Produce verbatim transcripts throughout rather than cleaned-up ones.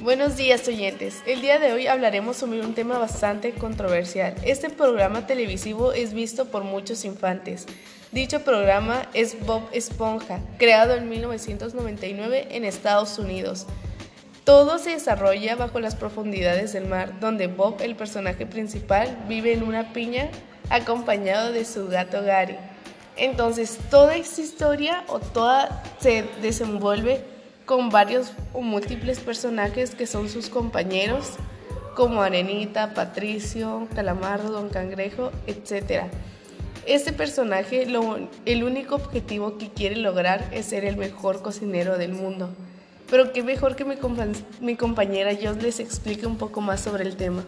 Buenos días, oyentes. El día de hoy hablaremos sobre un tema bastante controversial. Este programa televisivo es visto por muchos infantes. Dicho programa es Bob Esponja, creado en mil novecientos noventa y nueve en Estados Unidos. Todo se desarrolla bajo las profundidades del mar, donde Bob, el personaje principal, vive en una piña acompañado de su gato Gary. Entonces, toda esta historia o toda se desenvuelve con varios o múltiples personajes que son sus compañeros, como Arenita, Patricio, Calamardo, Don Cangrejo, etcétera. Este personaje, lo, el único objetivo que quiere lograr es ser el mejor cocinero del mundo. Pero qué mejor que mi, compa- mi compañera Jos les explique un poco más sobre el tema.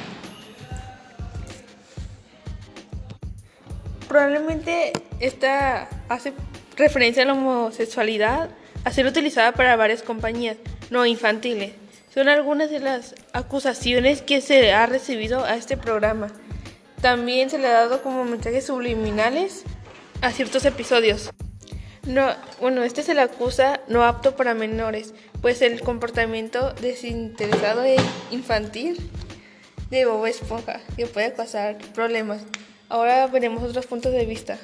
Probablemente esta hace referencia a la homosexualidad a ser utilizada para varias compañías no infantiles. Son algunas de las acusaciones que se ha recibido a este programa. También se le ha dado como mensajes subliminales a ciertos episodios. No, bueno, este se le acusa no apto para menores, pues el comportamiento desinteresado e infantil de Bob Esponja que puede causar problemas. Ahora veremos otros puntos de vista.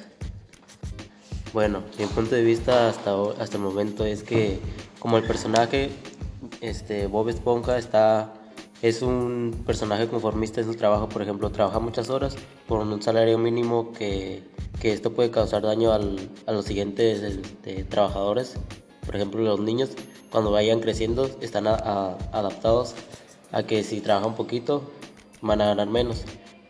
Bueno, mi punto de vista hasta, ho- hasta el momento es que como el personaje, este, Bob Esponja está, es un personaje conformista en su trabajo. Por ejemplo, trabaja muchas horas por un salario mínimo que, que esto puede causar daño al, a los siguientes este, trabajadores. Por ejemplo, los niños cuando vayan creciendo están a- a- adaptados a que si trabajan poquito van a ganar menos.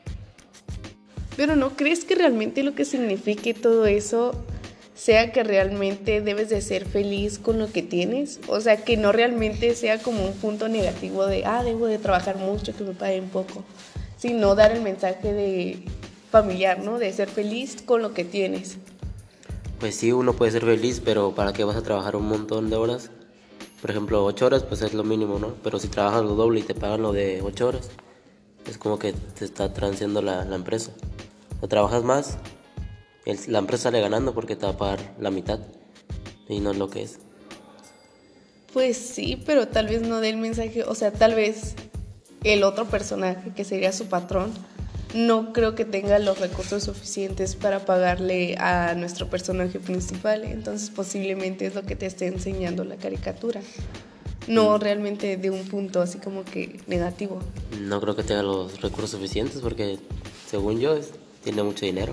Pero ¿no crees que realmente lo que signifique todo eso sea que realmente debes de ser feliz con lo que tienes? O sea, que no realmente sea como un punto negativo de, ah, debo de trabajar mucho, que me paguen poco, sino dar el mensaje de familiar, ¿no? De ser feliz con lo que tienes. Pues sí, uno puede ser feliz, pero ¿para qué vas a trabajar un montón de horas? Por ejemplo, ocho horas, pues es lo mínimo, ¿no? Pero si trabajas lo doble y te pagan lo de ocho horas, es como que te está transeando la, la empresa. O trabajas más, el- la empresa sale ganando porque te va a pagar la mitad y no es lo que es. Pues sí, pero tal vez no dé el mensaje, o sea, tal vez el otro personaje, que sería su patrón, no creo que tenga los recursos suficientes para pagarle a nuestro personaje principal. Entonces posiblemente es lo que te esté enseñando la caricatura, no Mm. realmente de un punto así como que negativo. No creo que tenga los recursos suficientes porque, según yo, es- tiene mucho dinero.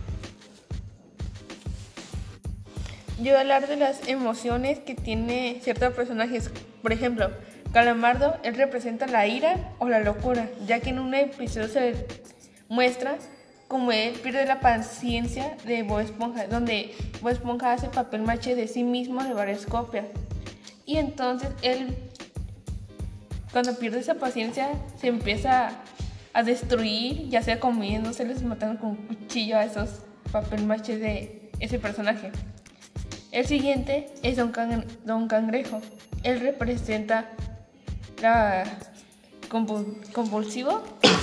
Yo voy a hablar de las emociones que tiene ciertos personajes. Por ejemplo, Calamardo, él representa la ira o la locura, ya que en un episodio se muestra como él pierde la paciencia de Bob Esponja, donde Bob Esponja hace papel maché de sí mismo de varias copias. Y entonces él, cuando pierde esa paciencia, se empieza a destruir, ya sea comiéndoselos, matando con un cuchillo a esos papel maché de ese personaje. El siguiente es Don, Can- Don Cangrejo. Él representa la convul- convulsivo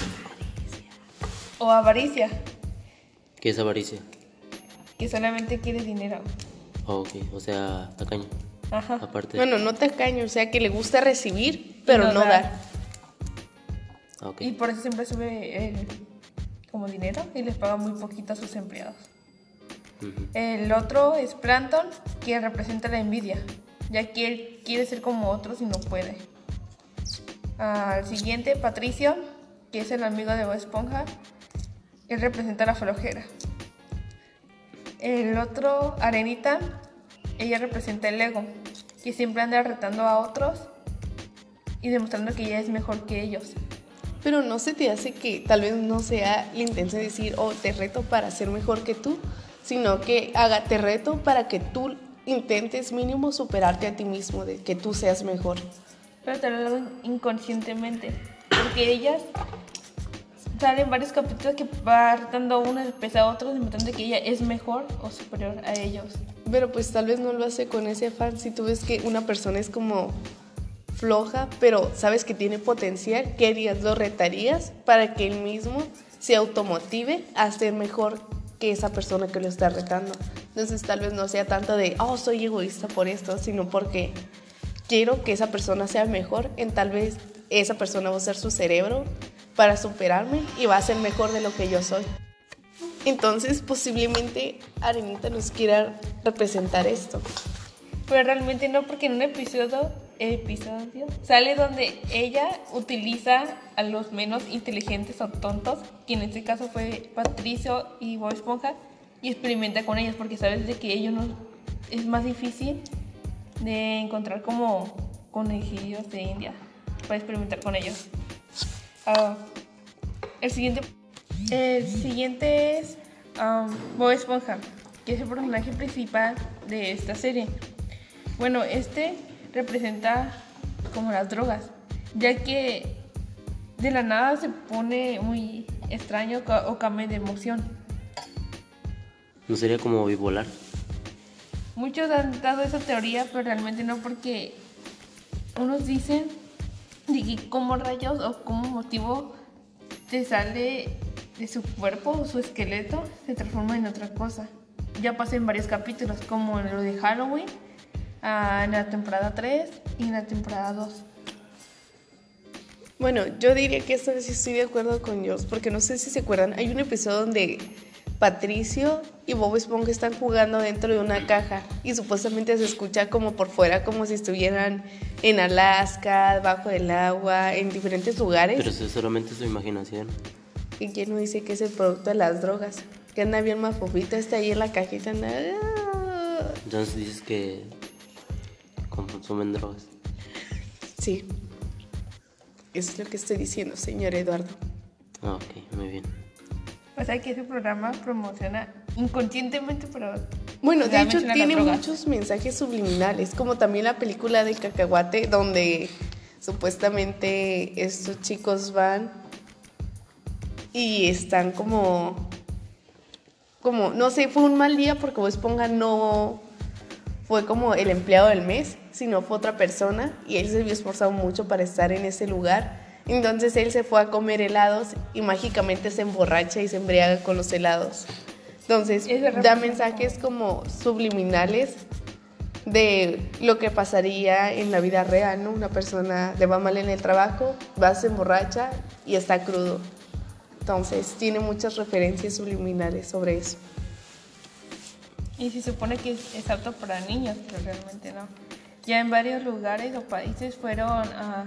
o avaricia, ¿Qué es avaricia? que solamente quiere dinero. Oh, ok, o sea, tacaño. Ajá. Aparte, Bueno, no tacaño, o sea, que le gusta recibir, pero no no dar. dar. ah, ok. Y por eso siempre sube el, como dinero y les paga muy poquito a sus empleados. Ujú. El otro es Plankton, que representa la envidia, ya que él quiere ser como otros y no puede. Al siguiente, Patricio, que es el amigo de Bob Esponja, él representa la flojera. El otro, Arenita, ella representa el ego, que siempre anda retando a otros y demostrando que ella es mejor que ellos. Pero no se te hace que tal vez no sea la intención de decir, oh, te reto para ser mejor que tú, sino que haga, te reto para que tú intentes mínimo superarte a ti mismo, de que tú seas mejor. Pero te lo hago inconscientemente, porque ellas salen varios capítulos que va retando a uno y después a otros, demostrando que ella es mejor o superior a ellos. Pero pues tal vez no lo hace con ese afán. Si tú ves que una persona es como floja, pero sabes que tiene potencial, ¿qué harías? ¿Lo retarías para que él mismo se automotive a ser mejor que esa persona que lo está retando? Entonces tal vez no sea tanto de, oh, soy egoísta por esto, sino porque quiero que esa persona sea mejor, en tal vez esa persona va a usar su cerebro para superarme y va a ser mejor de lo que yo soy. Entonces, posiblemente Arenita nos quiera representar esto. Pero realmente no, porque en un episodio, episodio sale donde ella utiliza a los menos inteligentes o tontos, que en este caso fue Patricio y Bob Esponja, y experimenta con ellos, porque sabes de que ellos no, es más difícil de encontrar como conejillos de India para experimentar con ellos. Uh, el siguiente el siguiente es um, Bob Esponja, que es el personaje principal de esta serie. Bueno, este representa como las drogas, ya que de la nada se pone muy extraño o cambia de emoción. ¿No sería como bipolar? Muchos han dado esa teoría, pero realmente no, porque unos dicen de que como rayos o como motivo te sale de su cuerpo o su esqueleto, se transforma en otra cosa. Ya pasé en varios capítulos, como en lo de Halloween, uh, en la temporada tres y en la temporada dos. Bueno, yo diría que esta vez sí estoy de acuerdo con Joss, porque no sé si se acuerdan, hay un episodio donde Patricio y Bob Esponja están jugando dentro de una caja y supuestamente se escucha como por fuera, como si estuvieran en Alaska, debajo del agua, en diferentes lugares. Pero eso es solamente su imaginación. ¿Y quién no dice que es el producto de las drogas? Que anda bien mafufito, está ahí en la cajita, anda... Entonces dices que consumen drogas. Sí, eso es lo que estoy diciendo, señor Eduardo. Ah, ok, muy bien. O sea que ese programa promociona inconscientemente, pero... Bueno, de hecho tiene muchos mensajes subliminales, como también la película de Cacahuate, donde supuestamente estos chicos van y están como... Como, no sé, fue un mal día porque Bob Esponja no fue como el empleado del mes, sino fue otra persona y él se vio esforzado mucho para estar en ese lugar. Entonces él se fue a comer helados y mágicamente se emborracha y se embriaga con los helados. Entonces da mensajes como subliminales de lo que pasaría en la vida real, ¿no? Una persona le va mal en el trabajo, va, se emborracha y está crudo. Entonces tiene muchas referencias subliminales sobre eso. Y se supone que es apto para niños, pero realmente no. Ya en varios lugares o países fueron a...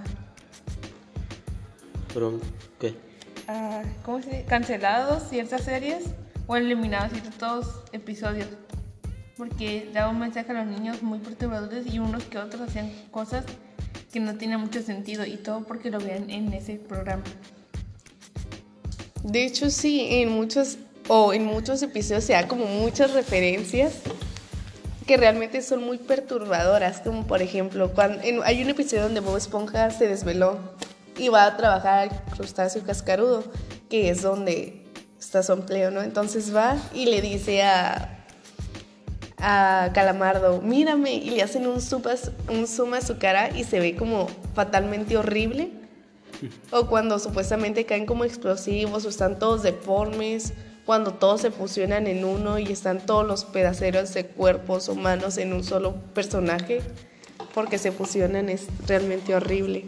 ¿Pero qué? Uh, ¿Cómo se dice? Cancelados ciertas series o eliminados ciertos episodios, porque daba un mensaje a los niños muy perturbadores y unos que otros hacían cosas que no tenían mucho sentido, y todo porque lo veían en ese programa. De hecho sí, en muchos o en muchos episodios se da como muchas referencias que realmente son muy perturbadoras, como por ejemplo cuando en, hay un episodio donde Bob Esponja se desveló y va a trabajar al crustáceo cascarudo, que es donde está su empleo, ¿no? Entonces va y le dice a, a Calamardo, mírame, y le hacen un zoom, a, un zoom a su cara y se ve como fatalmente horrible. O cuando supuestamente caen como explosivos o están todos deformes, cuando todos se fusionan en uno y están todos los pedaceros de cuerpos humanos en un solo personaje, porque se fusionan, es realmente horrible.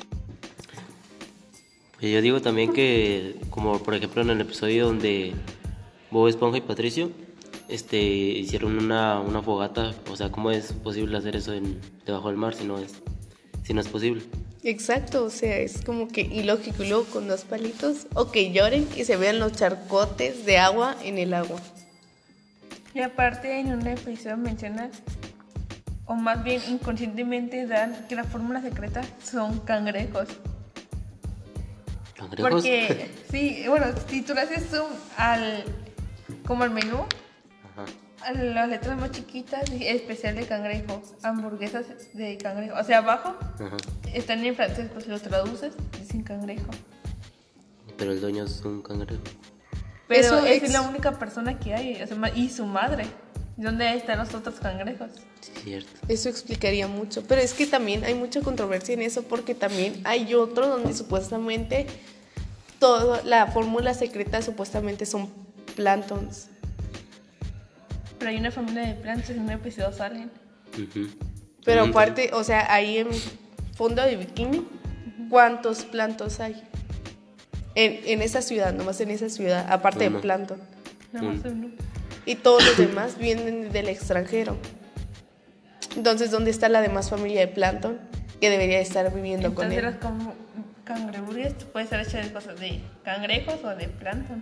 Yo digo también que, como por ejemplo en el episodio donde Bob Esponja y Patricio este, hicieron una, una fogata, o sea, ¿cómo es posible hacer eso en, debajo del mar si no es, si no es posible? Exacto, o sea, es como que ilógico, y luego con dos palitos, o que lloren y se vean los charcotes de agua en el agua. Y aparte en un episodio menciona, o más bien inconscientemente dan, que la fórmula secreta son cangrejos. ¿Cangrejos? Porque, sí, bueno, si tú le haces zoom al, como al menú, Ajá. a las letras más chiquitas, especial de cangrejo, hamburguesas de cangrejo, o sea, abajo, Ajá. están en francés, pues si los traduces, dicen cangrejo. Pero el dueño es un cangrejo. Pero Eso es es la única persona que hay, o sea, y su madre. ¿Dónde están los otros cangrejos? Sí, cierto. Eso explicaría mucho, pero es que también hay mucha controversia en eso, porque también hay otro donde supuestamente toda la fórmula secreta supuestamente son planctons. Pero hay una familia de plantas en un episodio salen. Uh-huh. Pero Mm, aparte, o sea, ahí en fondo de bikini, ¿cuántos plancton hay? En, en esa ciudad, nomás en esa ciudad, aparte Uno. de plancton. Nada más Mm. uno. Y todos los demás vienen del extranjero. Entonces, ¿dónde está la demás familia de plancton que debería estar viviendo con Entonces él? las como cangreburgues pueden ser hechas de cosas de cangrejos o de plancton.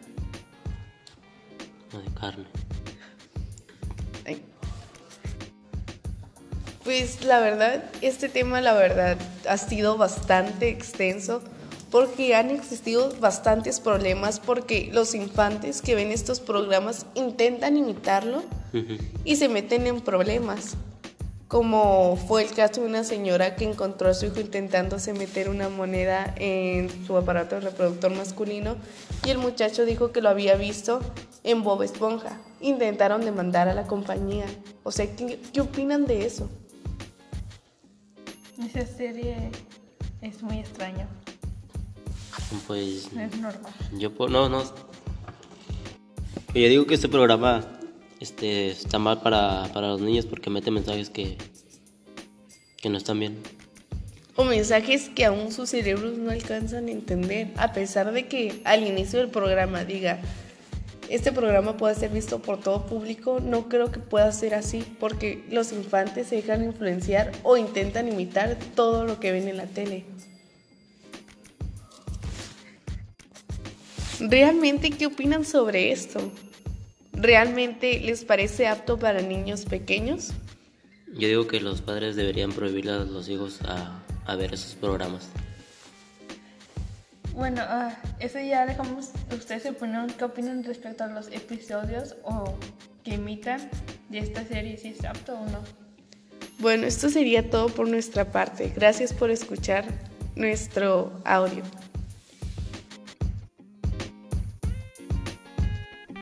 O de carne. Ay. Pues la verdad, este tema la verdad ha sido bastante extenso porque han existido bastantes problemas porque los infantes que ven estos programas intentan imitarlo Ujú. y se meten en problemas, como fue el caso de una señora que encontró a su hijo intentándose meter una moneda en su aparato reproductor masculino y el muchacho dijo que lo había visto en Bob Esponja. Intentaron demandar a la compañía. O sea, ¿qué, qué opinan de eso? Esa serie es muy extraña, Pues no es normal. yo po- no, no. Yo digo que este programa este, está mal para, para los niños porque mete mensajes que, que no están bien. O mensajes que aún sus cerebros no alcanzan a entender, a pesar de que al inicio del programa diga, este programa puede ser visto por todo público, no creo que pueda ser así, porque los infantes se dejan influenciar o intentan imitar todo lo que ven en la tele. ¿Realmente qué opinan sobre esto? ¿Realmente les parece apto para niños pequeños? Yo digo que los padres deberían prohibirle a los hijos a, a ver esos programas. Bueno, ah, eso ya dejamos. ¿Ustedes opinan, qué opinan respecto a los episodios o que imitan de esta serie, si es apto o no? Bueno, esto sería todo por nuestra parte. Gracias por escuchar nuestro audio.